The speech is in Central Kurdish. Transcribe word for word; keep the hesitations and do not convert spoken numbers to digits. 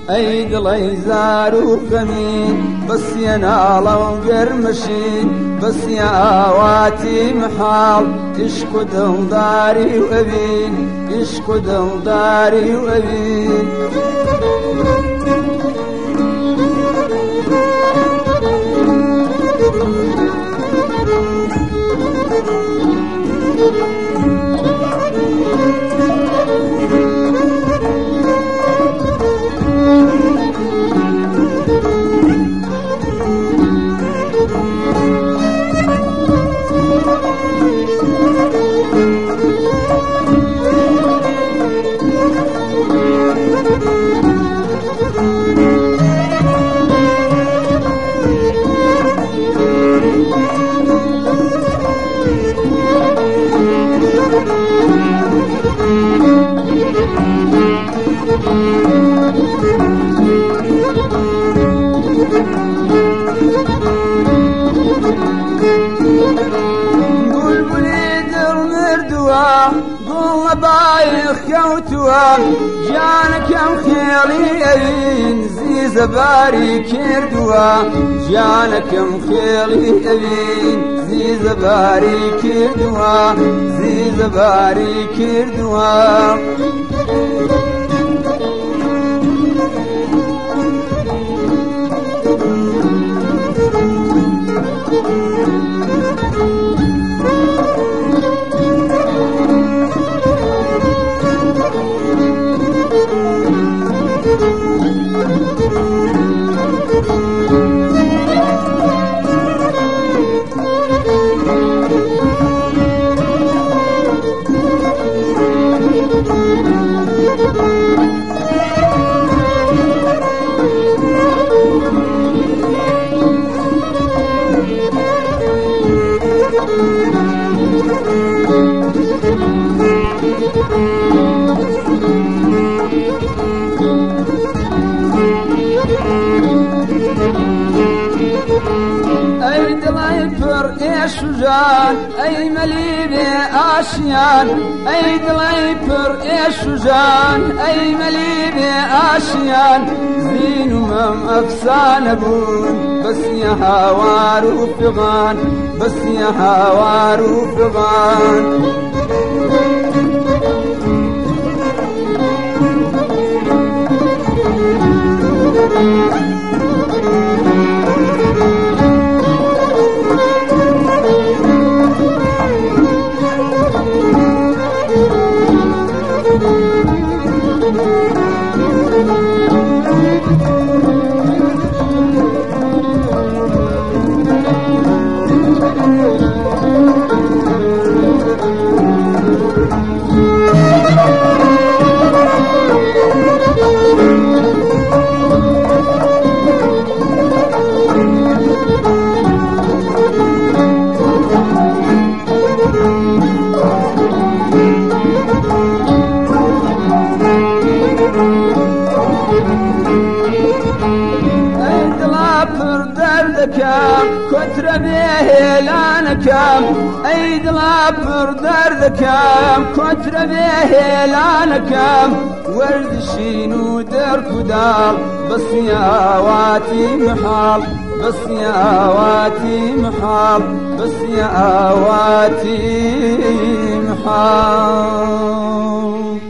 أي دڵی زار و غەمین بەسیە ناڵە و گەرمەشین بەسیە ئاواتی محاڵ عشق و دڵداری و ئەوین عشق و دڵداری و ئەوین گوڵە بایخ کەوتووە گیانەکەم خێڵی ئەوین زیزە باری کردووە گیانەکەم خێڵی ئەوین زیزە باری کردووە زیزە باری کردووە أي دڵی پڕ ئێش و ژان ئەی مەلی بێ ئاشیان ئەی دڵی پڕ ئێش و ژان ئەی مەلی بێ ئاشیان زین و مەم ئەفسانە بوون بەسیە هاوار و فغان بەسیە هاوار و فغان كتر بهلانكم أي دڵا پڕ دەردەکەم كتر بهلانكم وردشين و دەرک و داڵ بەسیە ئاواتی محاڵ بەسیە ئاواتی محاڵ بەسیە ئاواتی محاڵ